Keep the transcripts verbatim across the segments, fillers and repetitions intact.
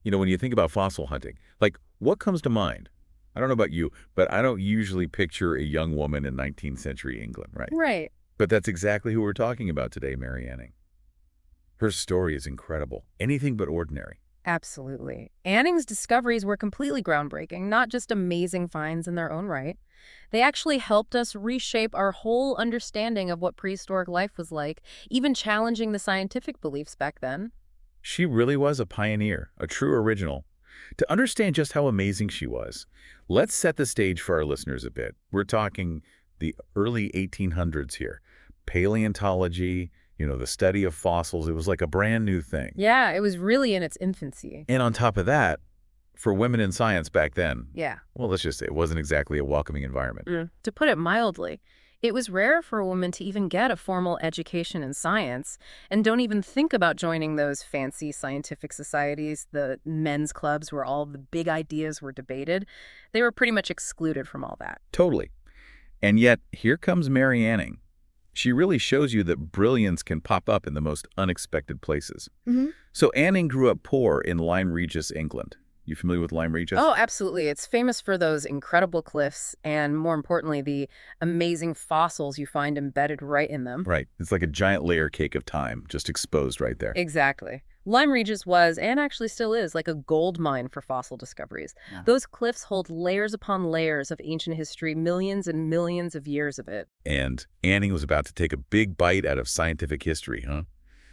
You know, when you think about fossil hunting, like, what comes to mind? I don't know about you, but I don't usually picture a young woman in nineteenth century England, right? Right. But that's exactly who we're talking about today, Mary Anning. Her story is incredible. Anything but ordinary. Absolutely. Anning's discoveries were completely groundbreaking, not just amazing finds in their own right. They actually helped us reshape our whole understanding of what prehistoric life was like, even challenging the scientific beliefs back then. She really was a pioneer, a true original. To understand just how amazing she was, let's set the stage for our listeners a bit. We're talking the early eighteen hundreds here. Paleontology, you know, the study of fossils, it was like a brand new thing. Yeah, it was really in its infancy. And on top of that, for women in science back then, Yeah. well, let's just say it wasn't exactly a welcoming environment. Mm. To put it mildly, it was rare for a woman to even get a formal education in science, and don't even think about joining those fancy scientific societies, the men's clubs where all the big ideas were debated. They were pretty much excluded from all that. Totally. And yet, here comes Mary Anning. She really shows you that brilliance can pop up in the most unexpected places. Hmm. So Anning grew up poor in Lyme Regis, England. You familiar with Lyme Regis? Oh, absolutely. It's famous for those incredible cliffs and, more importantly, the amazing fossils you find embedded right in them. Right. It's like a giant layer cake of time, just exposed right there. Exactly. Lyme Regis was, and actually still is, like a gold mine for fossil discoveries. Yeah. Those cliffs hold layers upon layers of ancient history, millions and millions of years of it. And Anning was about to take a big bite out of scientific history, huh?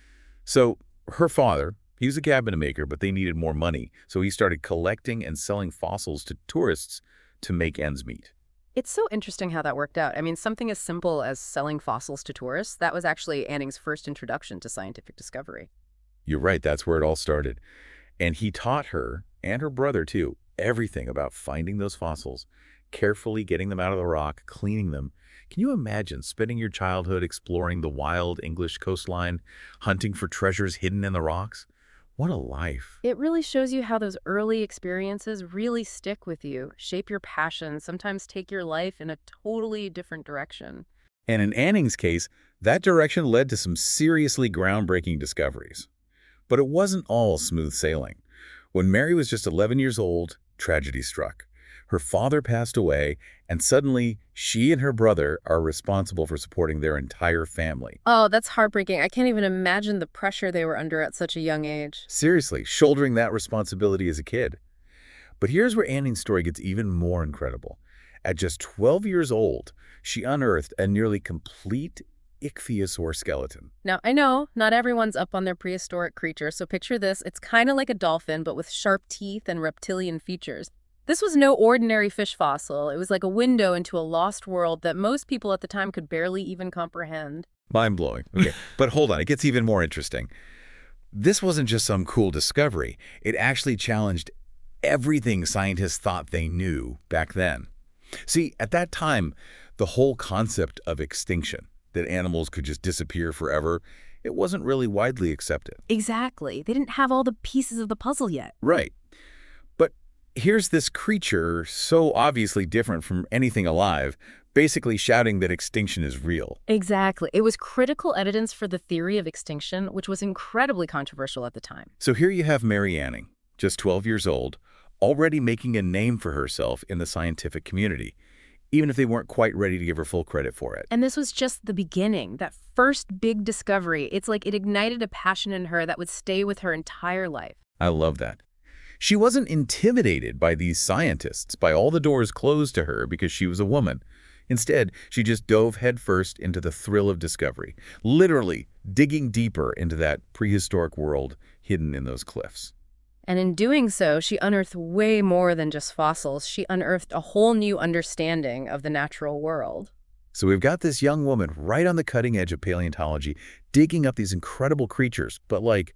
So her father, he was a cabinet maker, but they needed more money. So he started collecting and selling fossils to tourists to make ends meet. It's so interesting how that worked out. I mean, something as simple as selling fossils to tourists, that was actually Anning's first introduction to scientific discovery. You're right, that's where it all started. And he taught her, and her brother too, everything about finding those fossils, carefully getting them out of the rock, cleaning them. Can you imagine spending your childhood exploring the wild English coastline, hunting for treasures hidden in the rocks? What a life. It really shows you how those early experiences really stick with you, shape your passion, sometimes take your life in a totally different direction. And in Anning's case, that direction led to some seriously groundbreaking discoveries. But it wasn't all smooth sailing. When Mary was just eleven years old, tragedy struck. Her father passed away, and suddenly she and her brother are responsible for supporting their entire family. Oh, that's heartbreaking. I can't even imagine the pressure they were under at such a young age. Seriously, shouldering that responsibility as a kid. But here's where Anning's story gets even more incredible. At just twelve years old, she unearthed a nearly complete ichthyosaur skeleton. Now, I know not everyone's up on their prehistoric creature, so picture this. It's kind of like a dolphin, but with sharp teeth and reptilian features. This was no ordinary fish fossil. It was like a window into a lost world that most people at the time could barely even comprehend. Mind-blowing. Okay, but hold on, it gets even more interesting. This wasn't just some cool discovery. It actually challenged everything scientists thought they knew back then. See, at that time, the whole concept of extinction, that animals could just disappear forever, it wasn't really widely accepted. Exactly. They didn't have all the pieces of the puzzle yet. Right. But here's this creature so obviously different from anything alive, basically shouting that extinction is real. Exactly. It was critical evidence for the theory of extinction, which was incredibly controversial at the time. So here you have Mary Anning, just twelve years old, already making a name for herself in the scientific community, even if they weren't quite ready to give her full credit for it. And this was just the beginning, that first big discovery. It's like it ignited a passion in her that would stay with her entire life. I love that. She wasn't intimidated by these scientists, by all the doors closed to her because she was a woman. Instead, she just dove headfirst into the thrill of discovery, literally digging deeper into that prehistoric world hidden in those cliffs. And in doing so, she unearthed way more than just fossils. She unearthed a whole new understanding of the natural world. So we've got this young woman right on the cutting edge of paleontology, digging up these incredible creatures. But like,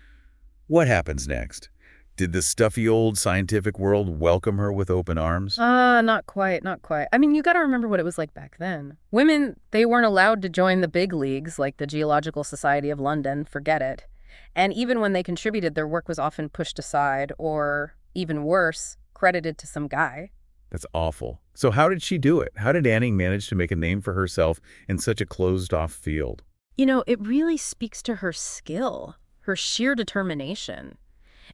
what happens next? Did the stuffy old scientific world welcome her with open arms? Ah, uh, not quite, not quite. I mean, you got to remember what it was like back then. Women, they weren't allowed to join the big leagues like the Geological Society of London, forget it. And even when they contributed, their work was often pushed aside or, even worse, credited to some guy. That's awful. So how did she do it? How did Anning manage to make a name for herself in such a closed-off field? You know, it really speaks to her skill, her sheer determination.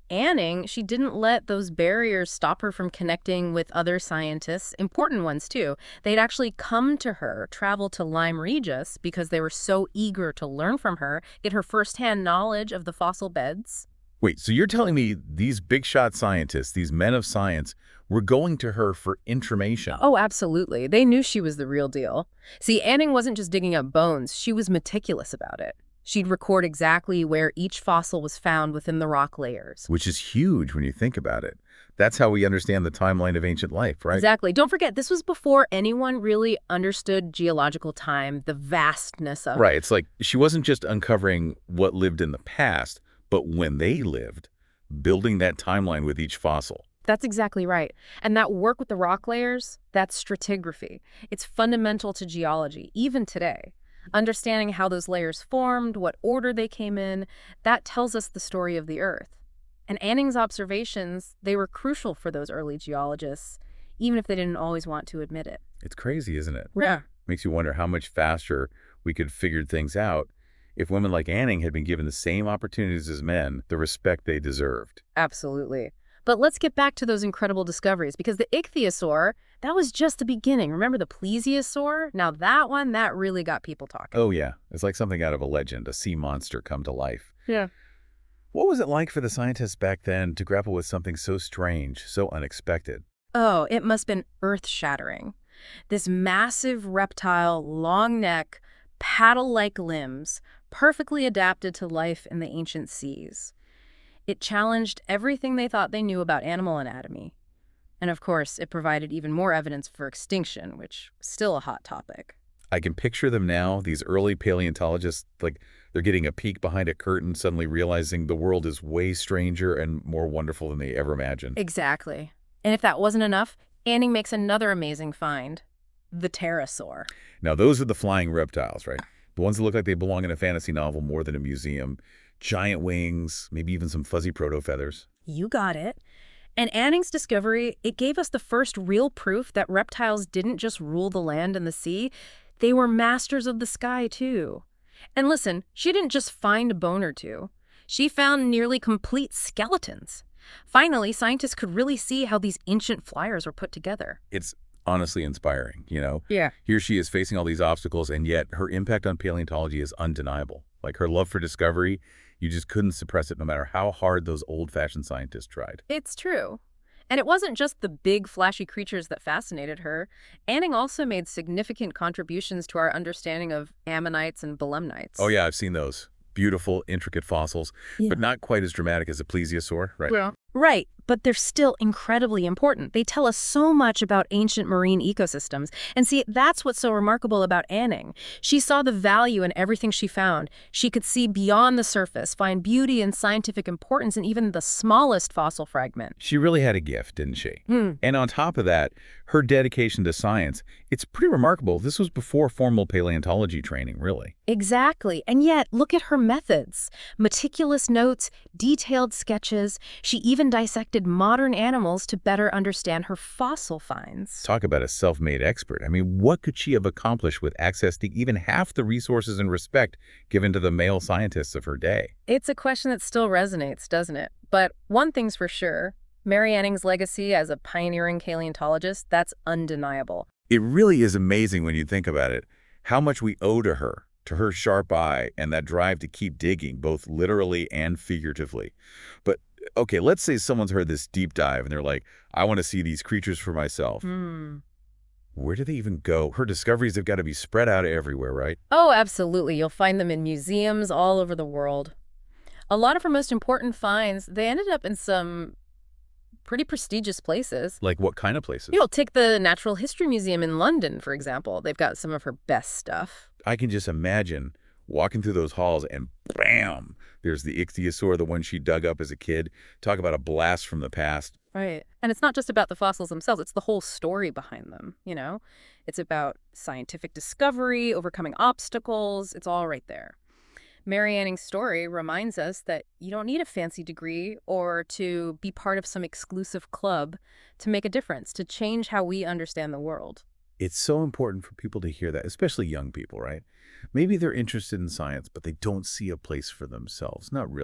Anning, she didn't let those barriers stop her from connecting with other scientists, important ones too. They'd actually come to her, travel to Lyme Regis because they were so eager to learn from her, get her firsthand knowledge of the fossil beds. Wait, so you're telling me these big shot scientists, these men of science, were going to her for information? Oh, absolutely. They knew she was the real deal. See, Anning wasn't just digging up bones, she was meticulous about it. She'd record exactly where each fossil was found within the rock layers. Which is huge when you think about it. That's how we understand the timeline of ancient life, right? Exactly. Don't forget, this was before anyone really understood geological time, the vastness of it. Right. It's like she wasn't just uncovering what lived in the past, but when they lived, building that timeline with each fossil. That's exactly right. And that work with the rock layers, that's stratigraphy. It's fundamental to geology, even today. Understanding how those layers formed, what order they came in, that tells us the story of the Earth. And Anning's observations, they were crucial for those early geologists, even if they didn't always want to admit it. It's crazy, isn't it? Yeah. Makes you wonder how much faster we could figure things out if women like Anning had been given the same opportunities as men, the respect they deserved. Absolutely. But let's get back to those incredible discoveries, because the ichthyosaur, that was just the beginning. Remember the plesiosaur? Now that one, that really got people talking. Oh, yeah. It's like something out of a legend, a sea monster come to life. Yeah. What was it like for the scientists back then to grapple with something so strange, so unexpected? Oh, it must have been earth-shattering. This massive reptile, long neck, paddle-like limbs, perfectly adapted to life in the ancient seas. It challenged everything they thought they knew about animal anatomy. And of course, it provided even more evidence for extinction, which is still a hot topic. I can picture them now, these early paleontologists, like they're getting a peek behind a curtain, suddenly realizing the world is way stranger and more wonderful than they ever imagined. Exactly. And if that wasn't enough, Anning makes another amazing find, the pterosaur. Now, those are the flying reptiles, right? The ones that look like they belong in a fantasy novel more than a museum. Giant wings, maybe even some fuzzy proto-feathers. You got it. And Anning's discovery, it gave us the first real proof that reptiles didn't just rule the land and the sea. They were masters of the sky, too. And listen, she didn't just find a bone or two. She found nearly complete skeletons. Finally, scientists could really see how these ancient flyers were put together. It's honestly inspiring, you know? Yeah. Here she is facing all these obstacles, and yet her impact on paleontology is undeniable. Like her love for discovery, you just couldn't suppress it no matter how hard those old-fashioned scientists tried. It's true. And it wasn't just the big, flashy creatures that fascinated her. Anning also made significant contributions to our understanding of ammonites and belemnites. Oh, yeah, I've seen those. Beautiful, intricate fossils, Yeah. but not quite as dramatic as a plesiosaur, right? Well, right, but they're still incredibly important. They tell us so much about ancient marine ecosystems. And see, that's what's so remarkable about Anning. She saw the value in everything she found. She could see beyond the surface, find beauty and scientific importance in even the smallest fossil fragment. She really had a gift, didn't she? Hmm. And on top of that, her dedication to science, it's pretty remarkable. This was before formal paleontology training, really. Exactly. And yet, look at her methods. Meticulous notes, detailed sketches. She even dissected modern animals to better understand her fossil finds. Talk about a self-made expert. I mean, what could she have accomplished with access to even half the resources and respect given to the male scientists of her day? It's a question that still resonates, doesn't it? But one thing's for sure, Mary Anning's legacy as a pioneering paleontologist, that's undeniable. It really is amazing when you think about it, how much we owe to her, to her sharp eye and that drive to keep digging, both literally and figuratively. But, okay, let's say someone's heard this deep dive and they're like, I want to see these creatures for myself. Hmm. Where do they even go? Her discoveries have got to be spread out everywhere, right? Oh, absolutely. You'll find them in museums all over the world. A lot of her most important finds, they ended up in some pretty prestigious places. Like what kind of places? You know, take the Natural History Museum in London, for example. They've got some of her best stuff. I can just imagine walking through those halls and bam, there's the ichthyosaur, the one she dug up as a kid. Talk about a blast from the past. Right. And it's not just about the fossils themselves, it's the whole story behind them, you know? It's about scientific discovery, overcoming obstacles, it's all right there. Mary Anning's story reminds us that you don't need a fancy degree or to be part of some exclusive club to make a difference, to change how we understand the world. It's so important for people to hear that, especially young people, right? Maybe they're interested in science, but they don't see a place for themselves. Not really.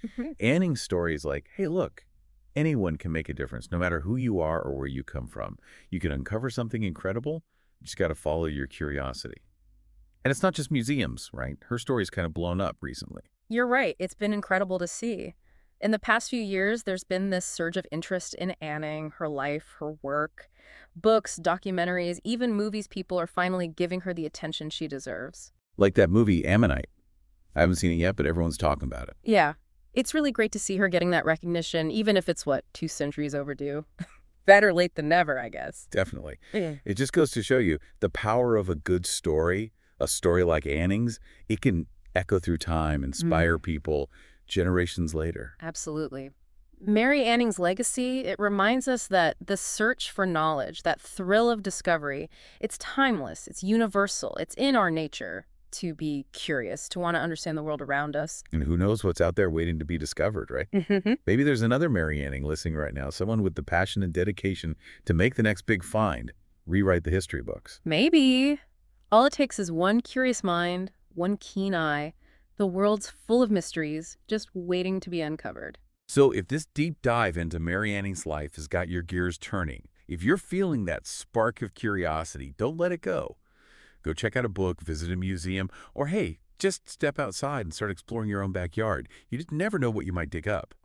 Anning's story is like, hey, look, anyone can make a difference, no matter who you are or where you come from. You can uncover something incredible. You just got to follow your curiosity. And it's not just museums, right? Her story's kind of blown up recently. You're right. It's been incredible to see. In the past few years, there's been this surge of interest in Anning, her life, her work. Books, documentaries, even movies, people are finally giving her the attention she deserves. Like that movie, Ammonite. I haven't seen it yet, but everyone's talking about it. Yeah. It's really great to see her getting that recognition, even if it's, what, two centuries overdue? Better late than never, I guess. Definitely. Yeah. It just goes to show you the power of a good story, a story like Anning's. It can echo through time, inspire mm. people generations later. Absolutely. Mary Anning's legacy, it reminds us that the search for knowledge, that thrill of discovery, it's timeless, it's universal, it's in our nature to be curious, to want to understand the world around us. And who knows what's out there waiting to be discovered, right? Maybe there's another Mary Anning listening right now, someone with the passion and dedication to make the next big find, rewrite the history books. Maybe. All it takes is one curious mind, one keen eye. The world's full of mysteries, just waiting to be uncovered. So if this deep dive into Mary Anning's life has got your gears turning, if you're feeling that spark of curiosity, don't let it go. Go check out a book, visit a museum, or hey, just step outside and start exploring your own backyard. You just never know what you might dig up.